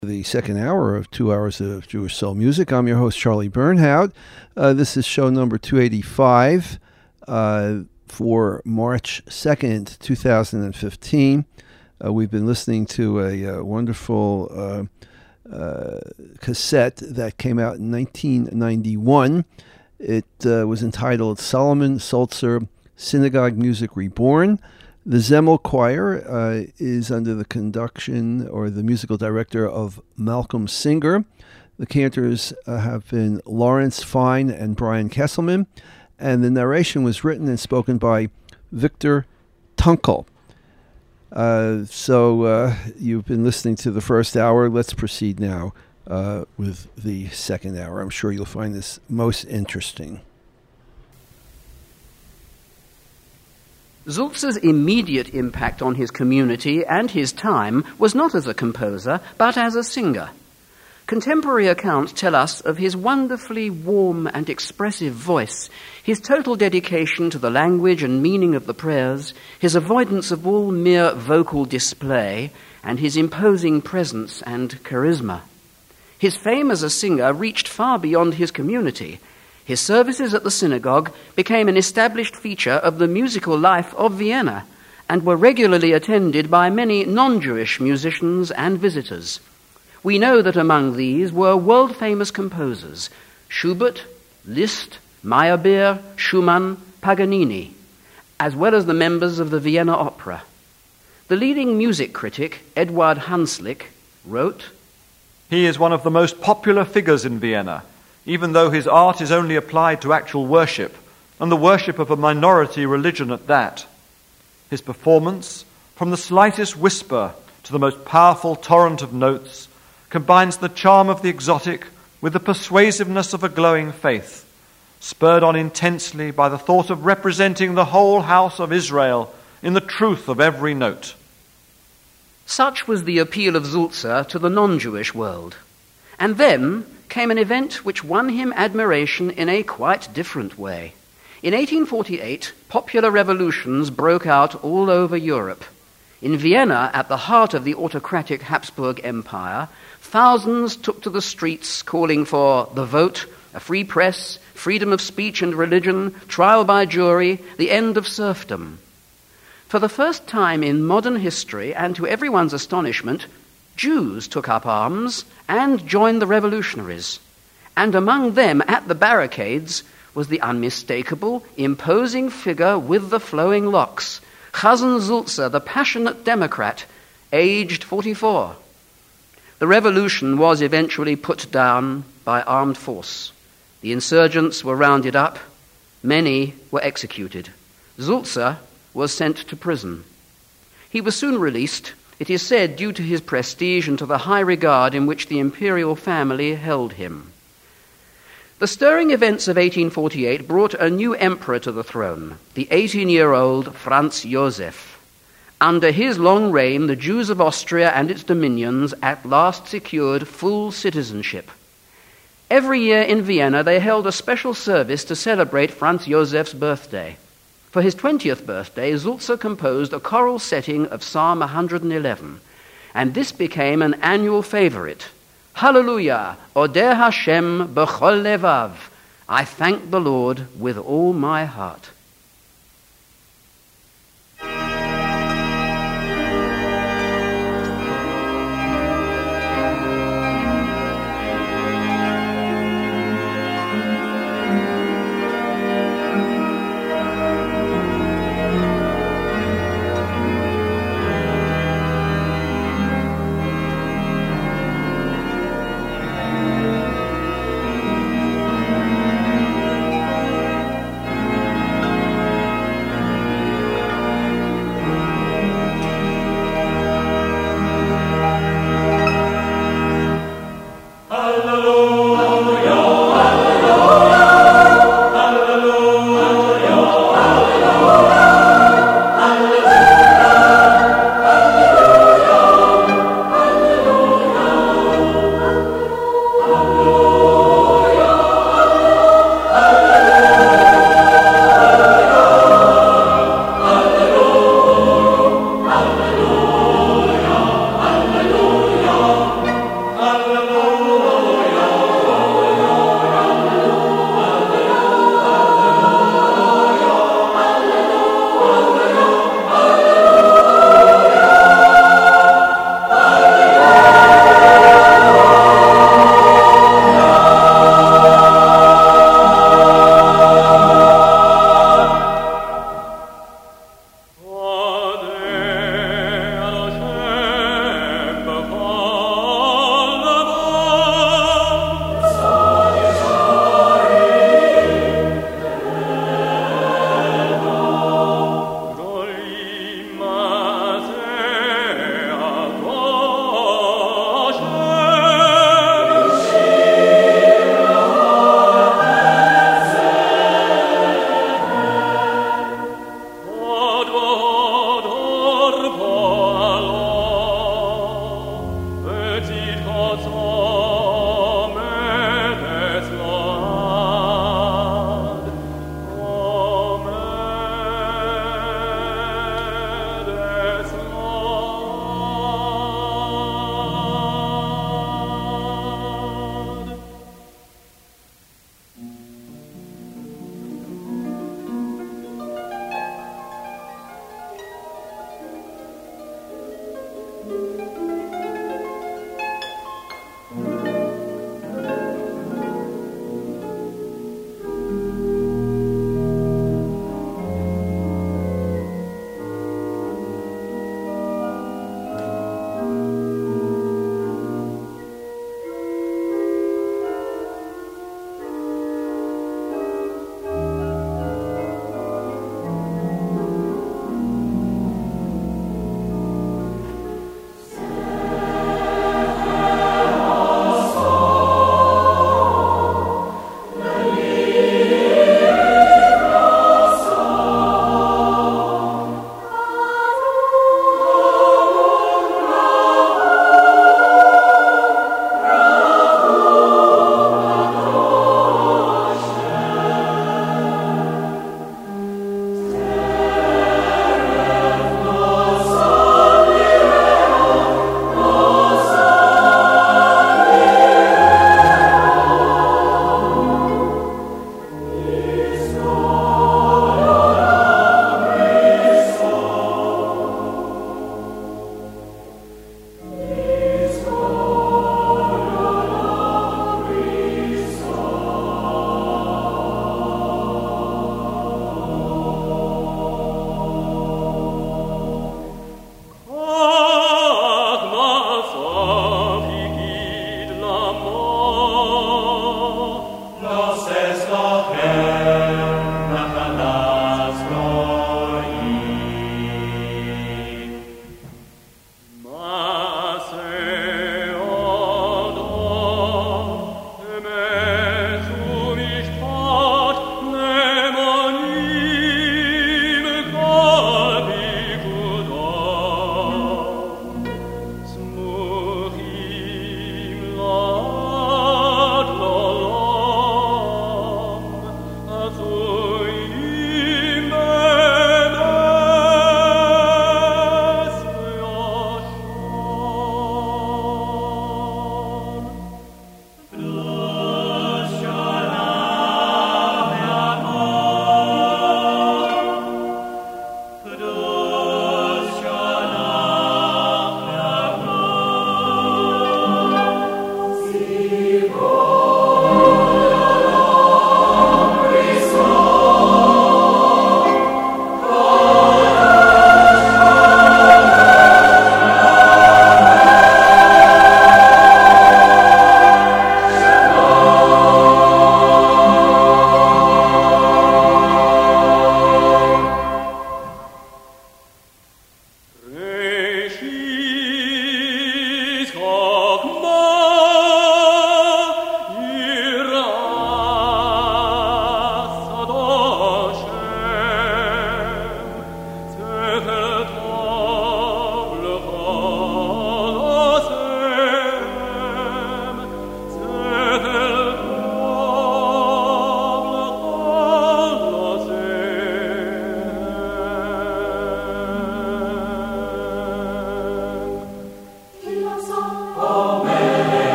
The second hour of 2 hours of Jewish Soul Music. I'm your host, Charlie Bernhoud. This is show number 285 for March 2nd, 2015. We've been listening to a wonderful cassette that came out in 1991. It was entitled Solomon Sulzer Synagogue Music Reborn. The Zemel Choir is under the conduction or the musical director of Malcolm Singer. The cantors have been Lawrence Fine and Brian Kesselman, and the narration was written and spoken by Victor Tunkel. So you've been listening to the first hour. Let's proceed now with the second hour. I'm sure you'll find this most interesting. Sulzer's immediate impact on his community and his time was not as a composer, but as a singer. Contemporary accounts tell us of his wonderfully warm and expressive voice, his total dedication to the language and meaning of the prayers, his avoidance of all mere vocal display, and his imposing presence and charisma. His fame as a singer reached far beyond his community. His services at the synagogue became an established feature of the musical life of Vienna and were regularly attended by many non-Jewish musicians and visitors. We know that among these were world-famous composers Schubert, Liszt, Meyerbeer, Schumann, Paganini, as well as the members of the Vienna Opera. The leading music critic, Eduard Hanslick, wrote, "He is one of the most popular figures in Vienna, even though his art is only applied to actual worship, and the worship of a minority religion at that. His performance, from the slightest whisper to the most powerful torrent of notes, combines the charm of the exotic with the persuasiveness of a glowing faith, spurred on intensely by the thought of representing the whole house of Israel in the truth of every note." Such was the appeal of Sulzer to the non-Jewish world. And then came an event which won him admiration in a quite different way. In 1848, popular revolutions broke out all over Europe. In Vienna, at the heart of the autocratic Habsburg Empire, thousands took to the streets calling for the vote, a free press, freedom of speech and religion, trial by jury, the end of serfdom. For the first time in modern history, and to everyone's astonishment, Jews took up arms and joined the revolutionaries. And among them, at the barricades, was the unmistakable, imposing figure with the flowing locks, Chazan Sulzer, the passionate Democrat, aged 44. The revolution was eventually put down by armed force. The insurgents were rounded up. Many were executed. Sulzer was sent to prison. He was soon released, it is said due to his prestige and to the high regard in which the imperial family held him. The stirring events of 1848 brought a new emperor to the throne, the 18-year-old Franz Joseph. Under his long reign, the Jews of Austria and its dominions at last secured full citizenship. Every year in Vienna they held a special service to celebrate Franz Joseph's birthday. For his 20th birthday, Sulzer composed a choral setting of Psalm 111, and this became an annual favorite. Hallelujah, Oder Hashem b'chol levav. I thank the Lord with all my heart.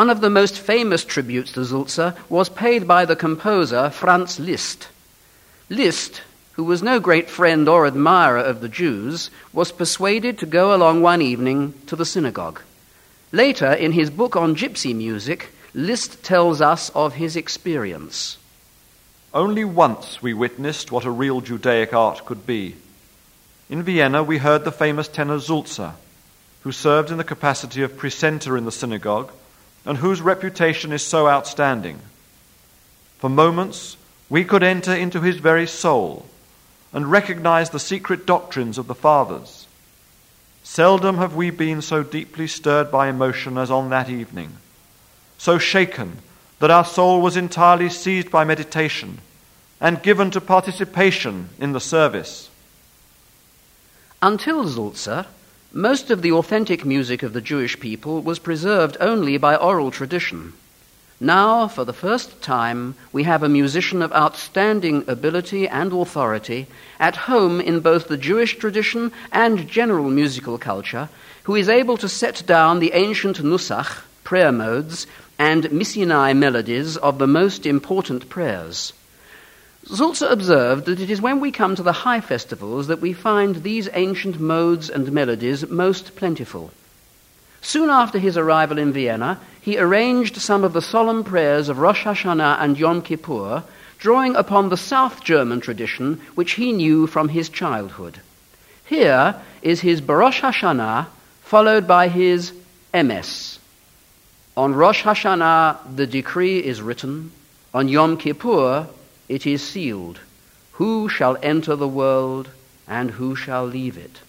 One of the most famous tributes to Sulzer was paid by the composer Franz Liszt. Liszt, who was no great friend or admirer of the Jews, was persuaded to go along one evening to the synagogue. Later, in his book on gypsy music, Liszt tells us of his experience. Only once we witnessed what a real Judaic art could be. In Vienna, we heard the famous tenor Sulzer, who served in the capacity of precentor in the synagogue and whose reputation is so outstanding. For moments, we could enter into his very soul and recognize the secret doctrines of the Fathers. Seldom have we been so deeply stirred by emotion as on that evening, so shaken that our soul was entirely seized by meditation and given to participation in the service. Until Sulzer, most of the authentic music of the Jewish people was preserved only by oral tradition. Now, for the first time, we have a musician of outstanding ability and authority at home in both the Jewish tradition and general musical culture, who is able to set down the ancient nusach, prayer modes, and Missinai melodies of the most important prayers. Sulzer observed that it is when we come to the high festivals that we find these ancient modes and melodies most plentiful. Soon after his arrival in Vienna, he arranged some of the solemn prayers of Rosh Hashanah and Yom Kippur, drawing upon the South German tradition which he knew from his childhood. Here is his Barosh Hashanah, followed by his Emes. On Rosh Hashanah, the decree is written. On Yom Kippur, it is sealed. Who shall enter the world and who shall leave it?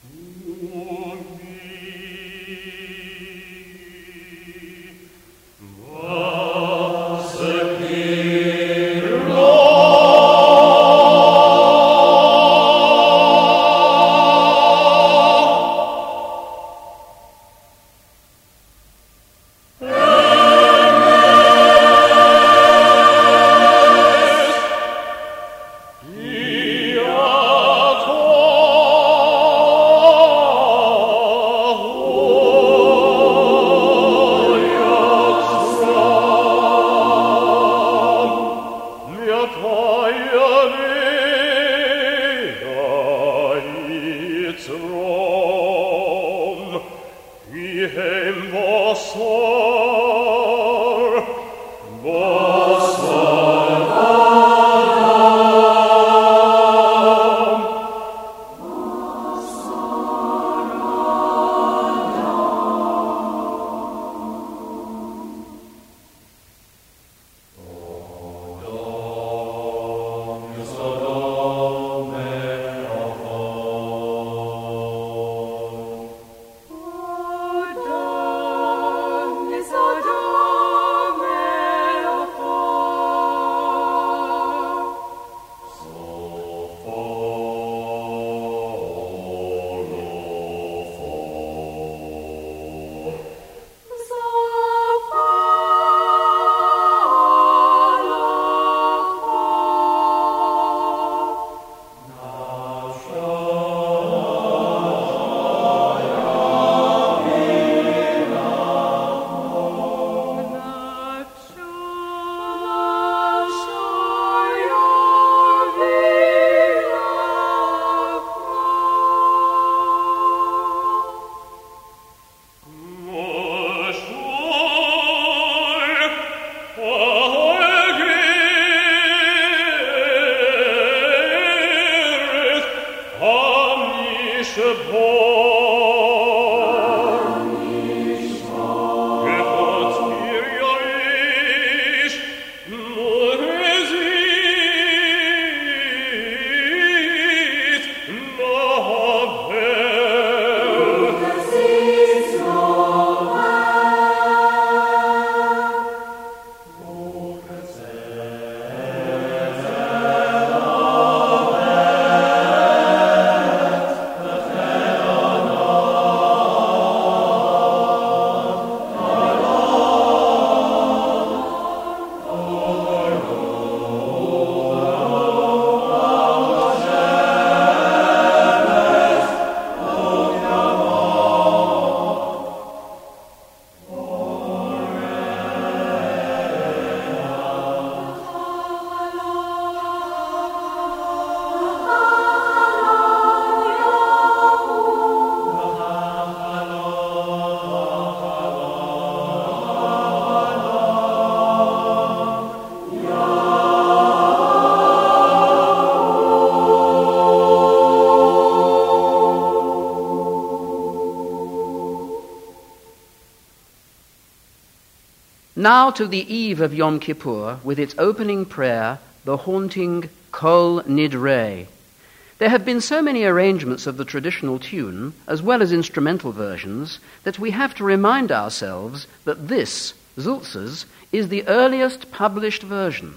Now to the eve of Yom Kippur, with its opening prayer, the haunting Kol Nidre. There have been so many arrangements of the traditional tune, as well as instrumental versions, that we have to remind ourselves that this, Sulzer's, is the earliest published version.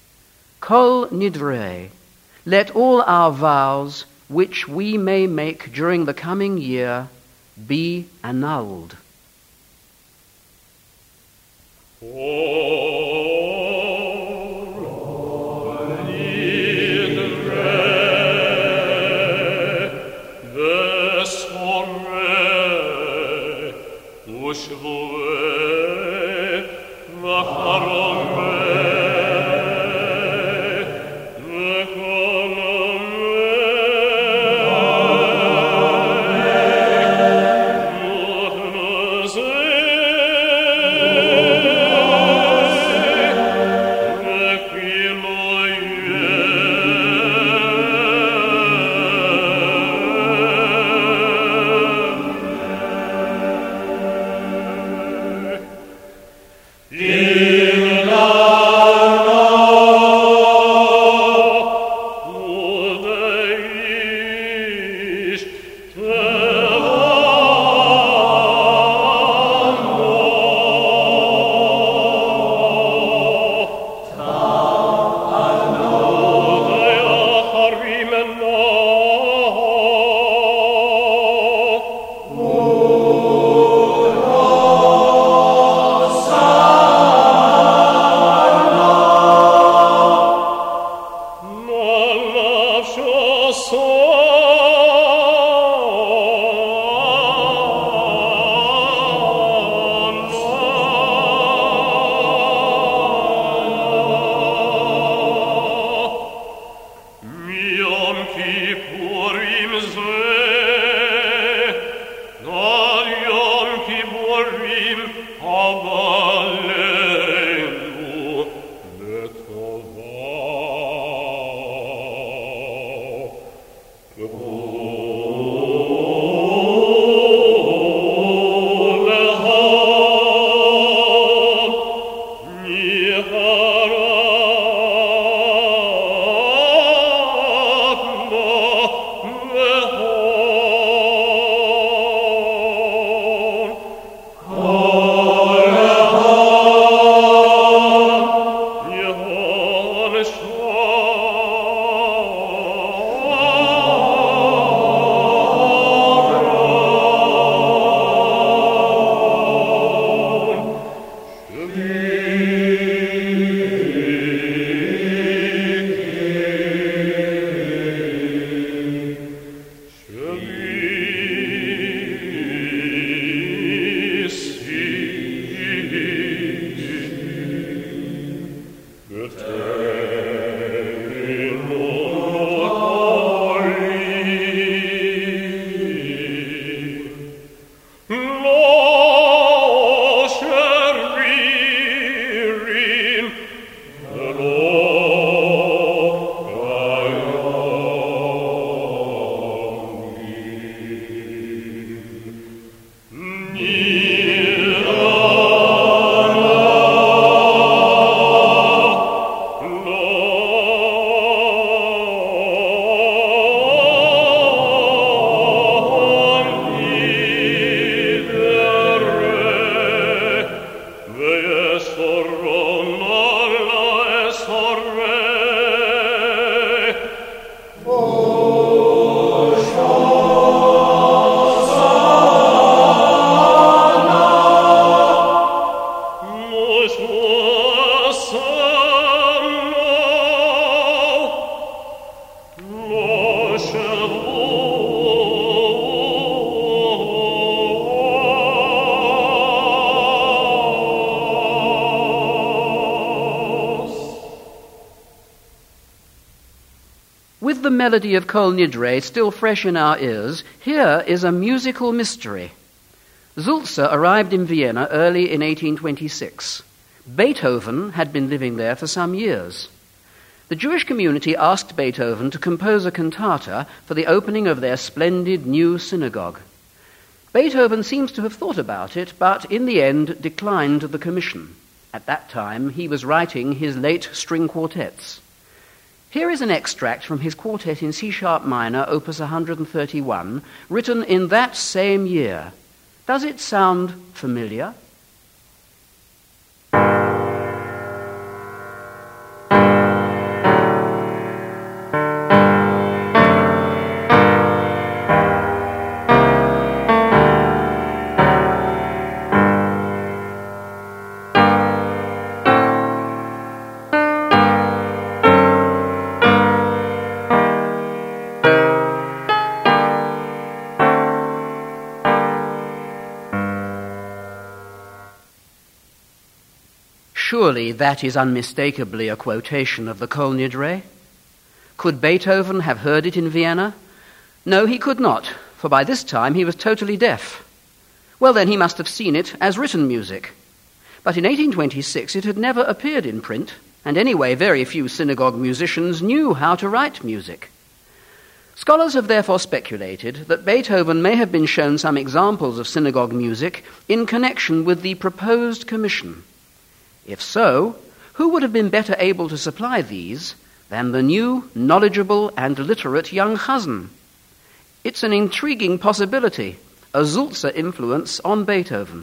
Kol Nidre, let all our vows, which we may make during the coming year, be annulled. melody of Kol Nidre still fresh in our ears, here is a musical mystery. Sulzer arrived in Vienna early in 1826. Beethoven had been living there for some years. The Jewish community asked Beethoven to compose a cantata for the opening of their splendid new synagogue. Beethoven seems to have thought about it, but in the end declined the commission. At that time, he was writing his late string quartets. Here is an extract from his quartet in C-sharp minor, opus 131, written in that same year. Does it sound familiar? Surely that is unmistakably a quotation of the Kol Nidre. Could Beethoven have heard it in Vienna? No, he could not, for by this time he was totally deaf. Well, then he must have seen it as written music. But in 1826 it had never appeared in print, and anyway very few synagogue musicians knew how to write music. Scholars have therefore speculated that Beethoven may have been shown some examples of synagogue music in connection with the proposed commission. If so, who would have been better able to supply these than the new, knowledgeable, and literate young Chazan? It's an intriguing possibility, a Sulzer influence on Beethoven.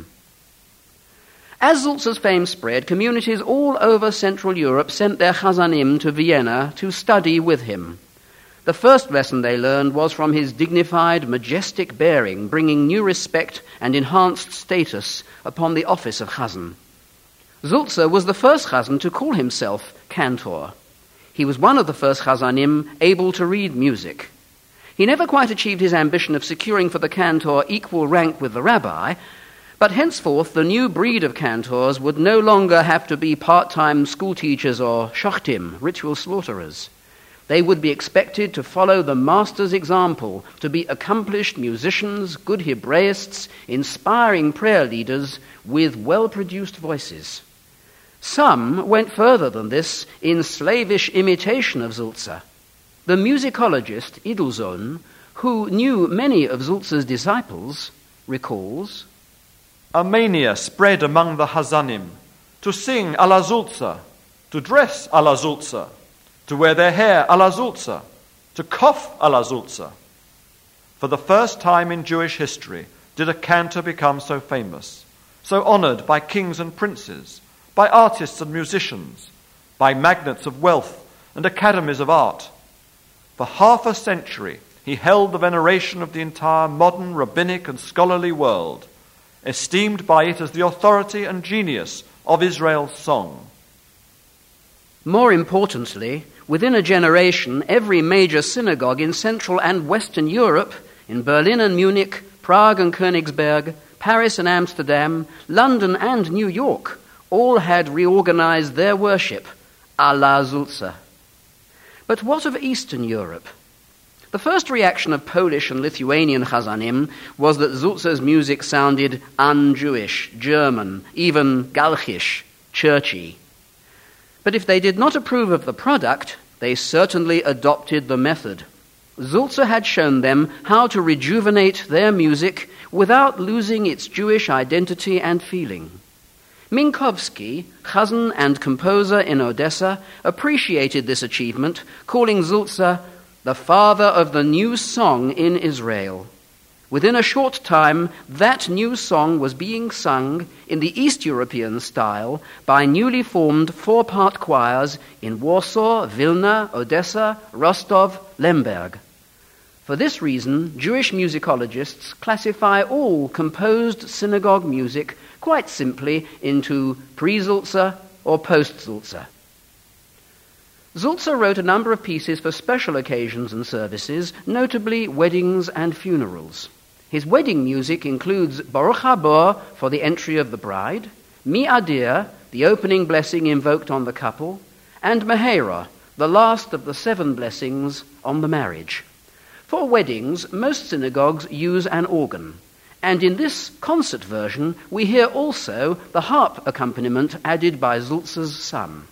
As Sulzer's fame spread, communities all over Central Europe sent their Chazanim to Vienna to study with him. The first lesson they learned was from his dignified, majestic bearing, bringing new respect and enhanced status upon the office of Chazan. Sulzer was the first Chazan to call himself cantor. He was one of the first Chazanim able to read music. He never quite achieved his ambition of securing for the cantor equal rank with the rabbi, but henceforth the new breed of cantors would no longer have to be part-time schoolteachers or shochtim, ritual slaughterers. They would be expected to follow the master's example, to be accomplished musicians, good Hebraists, inspiring prayer leaders with well-produced voices. Some went further than this in slavish imitation of Sulzer. The musicologist Idelsohn, who knew many of Sulzer's disciples, recalls, "A mania spread among the Chazanim to sing a la Sulzer, to dress a la Sulzer, to wear their hair a la Sulzer, to cough a la Sulzer." For the first time in Jewish history did a cantor become so famous, so honored by kings and princes, by artists and musicians, by magnates of wealth and academies of art. For half a century he held the veneration of the entire modern rabbinic and scholarly world, esteemed by it as the authority and genius of Israel's song. More importantly, within a generation, every major synagogue in Central and Western Europe, in Berlin and Munich, Prague and Königsberg, Paris and Amsterdam, London and New York, all had reorganized their worship à la Sulzer. But what of Eastern Europe? The first reaction of Polish and Lithuanian Chazanim was that Sulzer's music sounded un-Jewish, German, even Galchisch, churchy. But if they did not approve of the product, they certainly adopted the method. Sulzer had shown them how to rejuvenate their music without losing its Jewish identity and feeling. Minkowski, Chazan and composer in Odessa, appreciated this achievement, calling Sulzer the father of the new song in Israel. Within a short time, that new song was being sung in the East European style by newly formed four-part choirs in Warsaw, Vilna, Odessa, Rostov, Lemberg. For this reason, Jewish musicologists classify all composed synagogue music quite simply into pre-Sulzer or post-Sulzer. Sulzer wrote a number of pieces for special occasions and services, notably weddings and funerals. His wedding music includes Baruch Haba for the entry of the bride, Mi Adir, the opening blessing invoked on the couple, and Mehera, the last of the 7 blessings on the marriage. For weddings, most synagogues use an organ, and in this concert version we hear also the harp accompaniment added by Sulzer's son.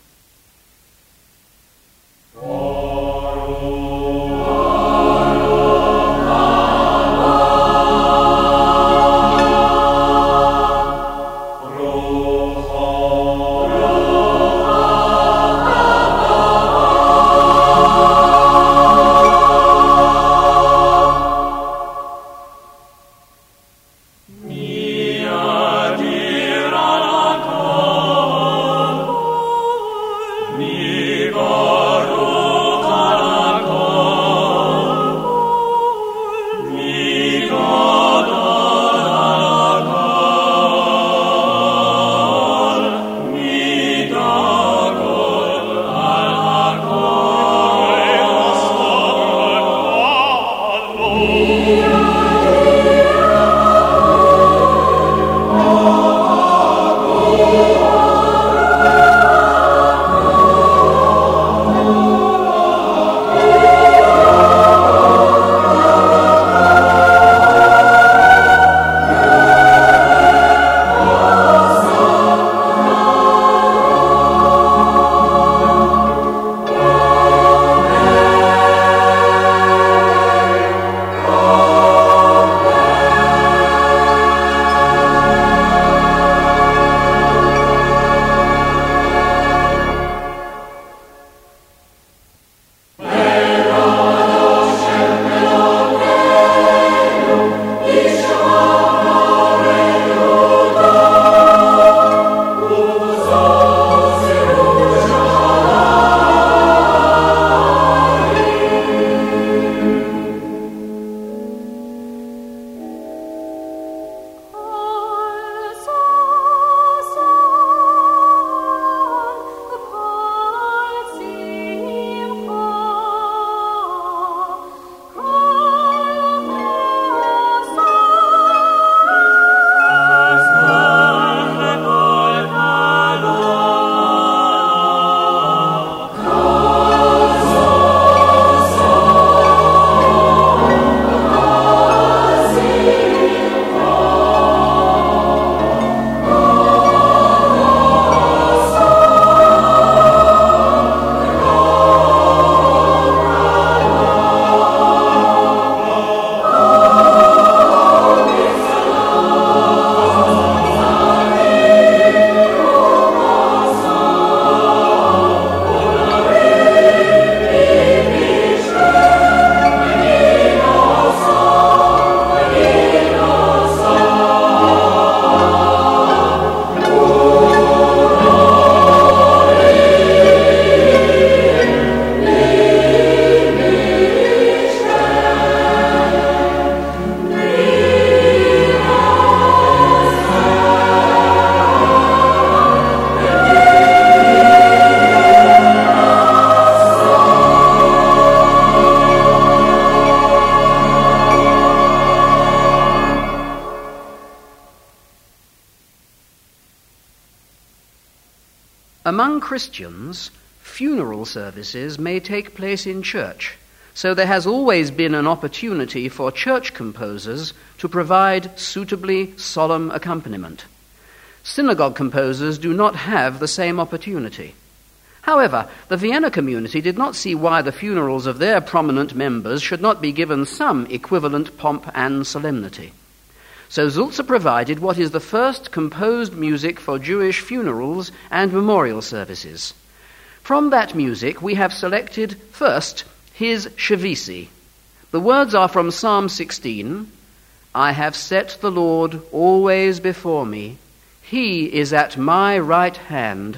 Among Christians, funeral services may take place in church, so there has always been an opportunity for church composers to provide suitably solemn accompaniment. Synagogue composers do not have the same opportunity. However, the Vienna community did not see why the funerals of their prominent members should not be given some equivalent pomp and solemnity. So Sulzer provided what is the first composed music for Jewish funerals and memorial services. From that music we have selected first his Shavisi. The words are from Psalm 16, "I have set the Lord always before me. He is at my right hand.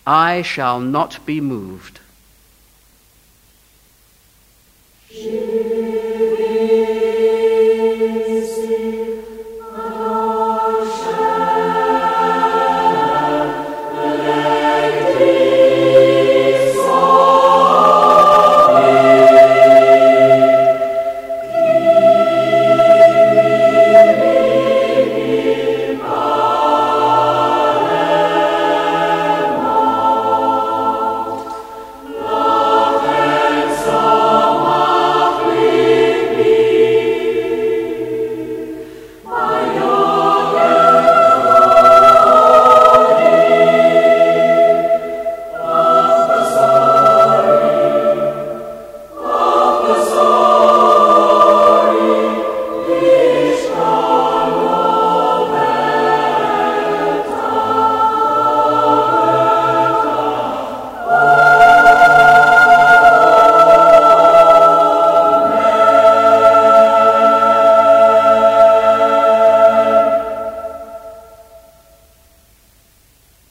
I shall not be moved."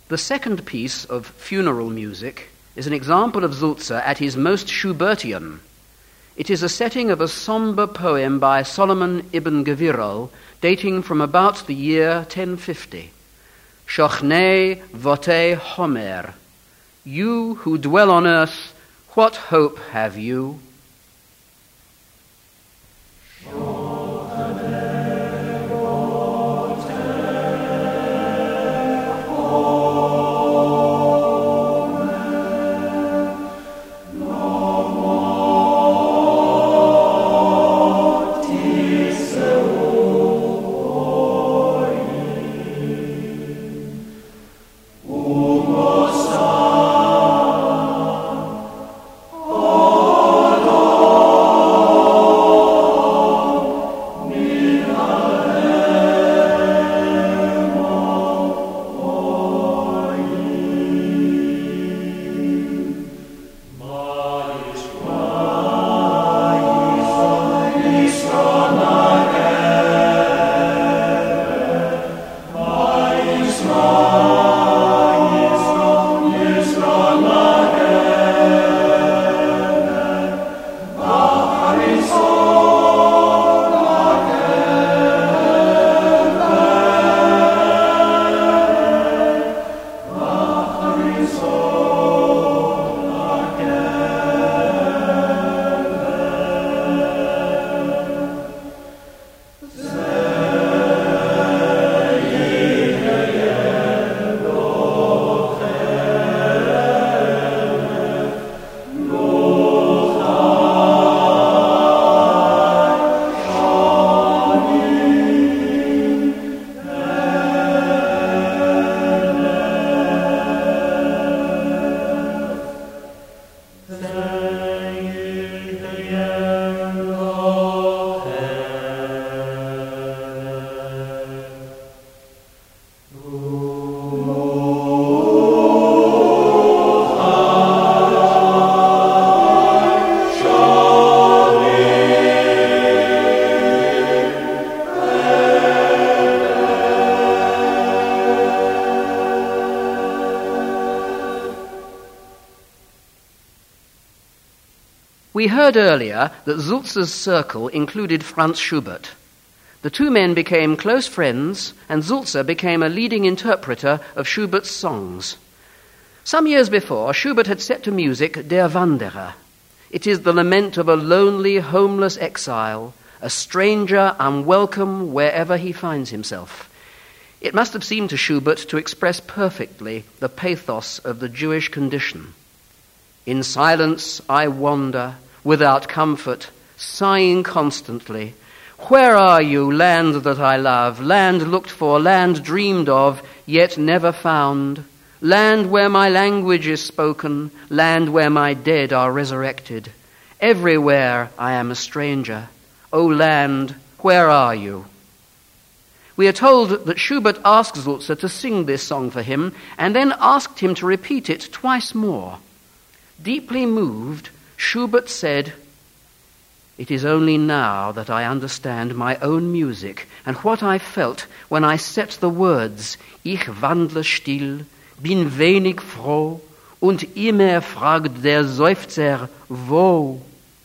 The second piece of funeral music is an example of Sulzer at his most Schubertian. It is a setting of a sombre poem by Solomon ibn Gevurah, dating from about the year 1050. Shochnei votei Homer. You who dwell on earth, what hope have you? We heard earlier that Sulzer's circle included Franz Schubert. The two men became close friends, and Sulzer became a leading interpreter of Schubert's songs. Some years before, Schubert had set to music Der Wanderer. It is the lament of a lonely, homeless exile, a stranger unwelcome wherever he finds himself. It must have seemed to Schubert to express perfectly the pathos of the Jewish condition. In silence I wander, without comfort, sighing constantly. Where are you, land that I love, land looked for, land dreamed of, yet never found, land where my language is spoken, land where my dead are resurrected? Everywhere I am a stranger. O land, where are you? We are told that Schubert asked Sulzer to sing this song for him and then asked him to repeat it twice more. Deeply moved, Schubert said, "It is only now that I understand my own music and what I felt when I set the words, Ich wandle still, bin wenig froh, und immer fragt der Seufzer, wo?"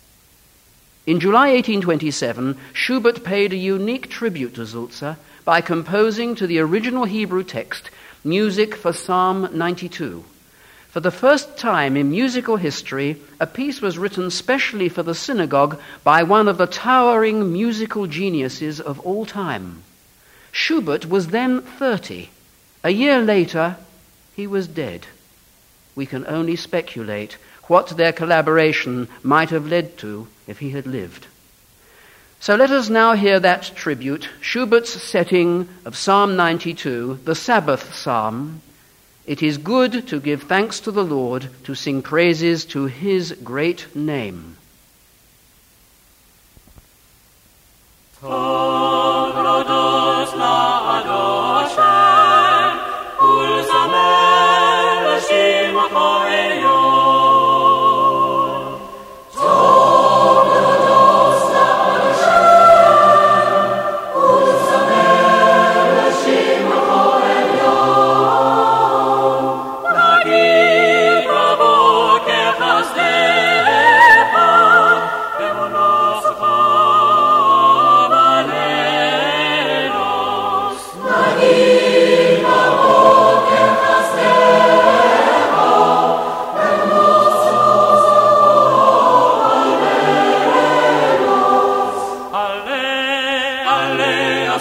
In July 1827, Schubert paid a unique tribute to Sulzer by composing to the original Hebrew text music for Psalm 92. For the first time in musical history, a piece was written specially for the synagogue by one of the towering musical geniuses of all time. Schubert was then 30. A year later, he was dead. We can only speculate what their collaboration might have led to if he had lived. So let us now hear that tribute, Schubert's setting of Psalm 92, the Sabbath Psalm. It is good to give thanks to the Lord, to sing praises to his great name.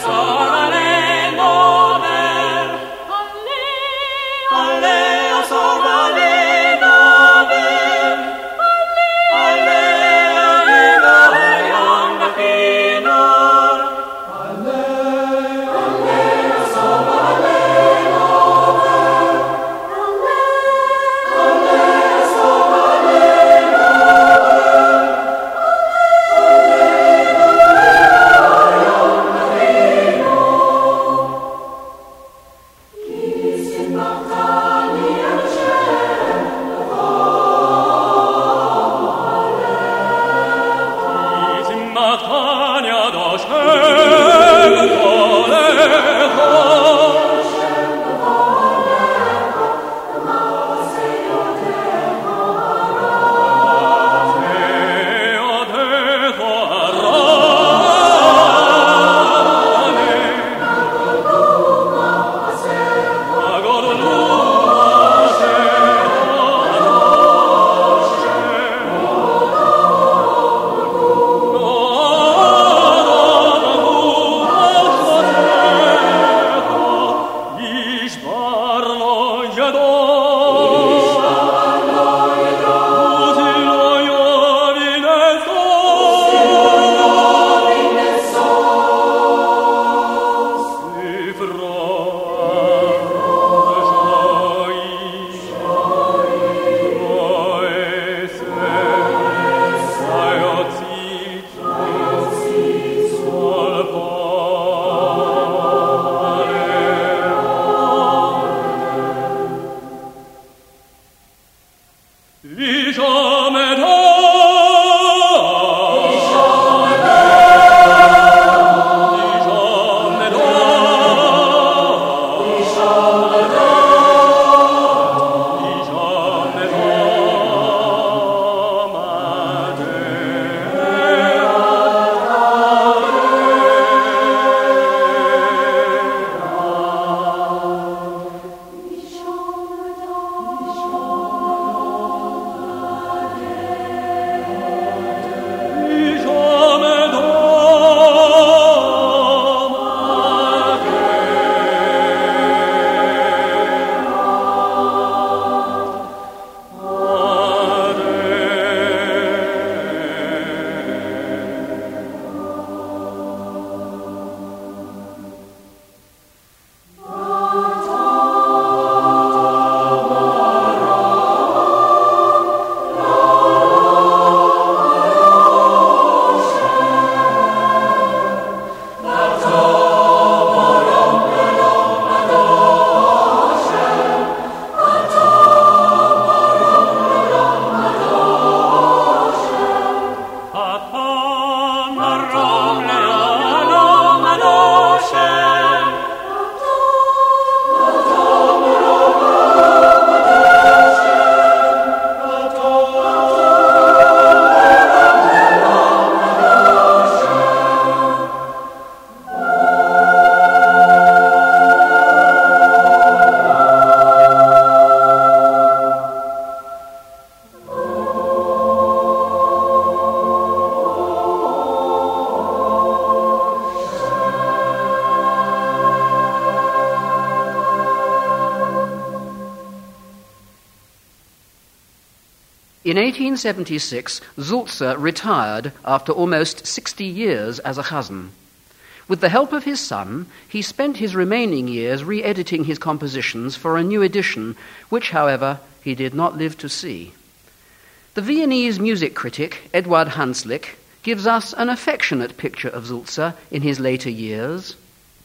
In 1876, Sulzer retired after almost 60 years as a chazan. With the help of his son, he spent his remaining years re-editing his compositions for a new edition, which, however, he did not live to see. The Viennese music critic, Eduard Hanslick, gives us an affectionate picture of Sulzer in his later years.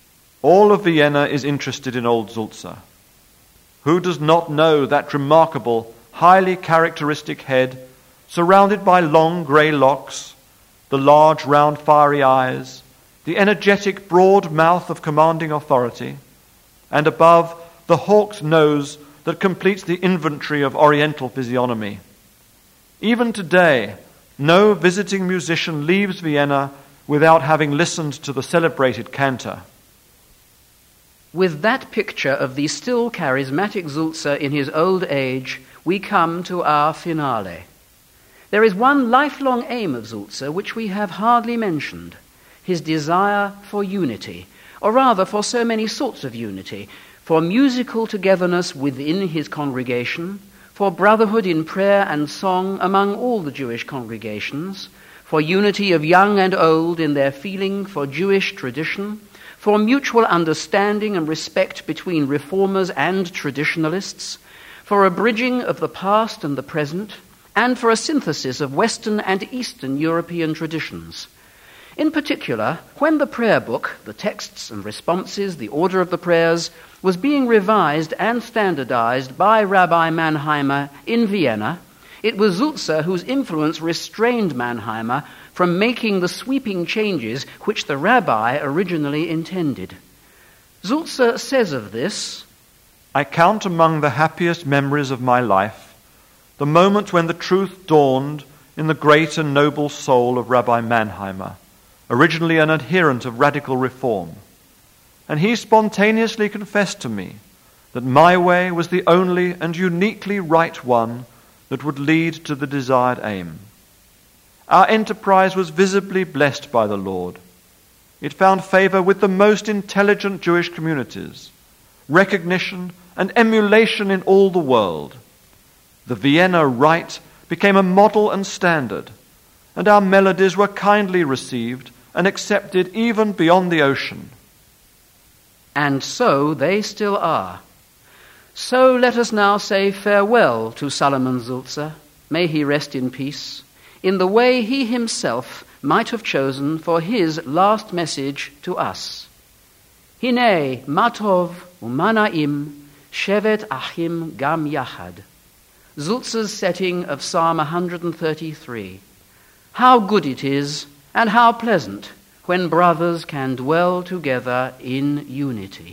All of Vienna is interested in old Sulzer. Who does not know that remarkable, highly characteristic head, surrounded by long grey locks, the large round fiery eyes, the energetic broad mouth of commanding authority, and above, the hawk's nose that completes the inventory of Oriental physiognomy. Even today, no visiting musician leaves Vienna without having listened to the celebrated cantor. With that picture of the still charismatic Sulzer in his old age, we come to our finale. There is one lifelong aim of Sulzer which we have hardly mentioned, his desire for unity, or rather for so many sorts of unity, for musical togetherness within his congregation, for brotherhood in prayer and song among all the Jewish congregations, for unity of young and old in their feeling for Jewish tradition, for mutual understanding and respect between reformers and traditionalists, for a bridging of the past and the present, and for a synthesis of Western and Eastern European traditions. In particular, when the prayer book, the texts and responses, the order of the prayers, was being revised and standardized by Rabbi Mannheimer in Vienna, it was Sulzer whose influence restrained Mannheimer from making the sweeping changes which the rabbi originally intended. Sulzer says of this, "I count among the happiest memories of my life the moment when the truth dawned in the great and noble soul of Rabbi Mannheimer, originally an adherent of radical reform, and he spontaneously confessed to me that my way was the only and uniquely right one that would lead to the desired aim. Our enterprise was visibly blessed by the Lord. It found favor with the most intelligent Jewish communities, recognition and emulation in all the world. The Vienna Rite became a model and standard, and our melodies were kindly received and accepted even beyond the ocean." And so they still are. So let us now say farewell to Salomon Sulzer, may he rest in peace, in the way he himself might have chosen for his last message to us. Hinei matov umanaim shevet achim gam yachad. Sulzer's setting of Psalm 133. How good it is and how pleasant when brothers can dwell together in unity.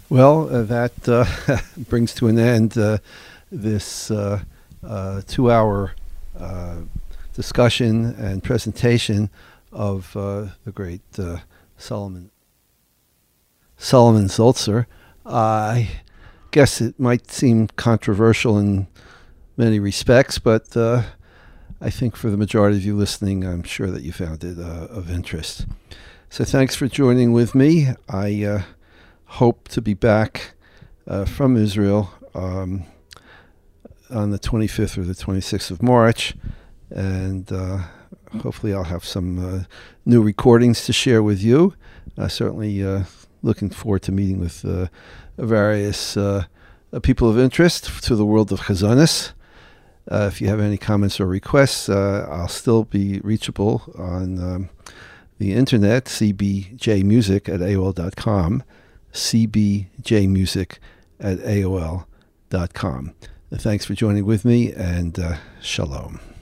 Well, that brings to an end this 2-hour discussion and presentation of the great Solomon Zaltzer. I guess it might seem controversial in many respects, but I think for the majority of you listening, I'm sure that you found it of interest. So thanks for joining with me. I hope to be back from Israel on the 25th or the 26th of March, and hopefully I'll have some new recordings to share with you. Certainly looking forward to meeting with various people of interest to the world of Chazanis. If you have any comments or requests, I'll still be reachable on the internet, cbjmusic@aol.com, cbjmusic@aol.com. Thanks for joining with me, and shalom.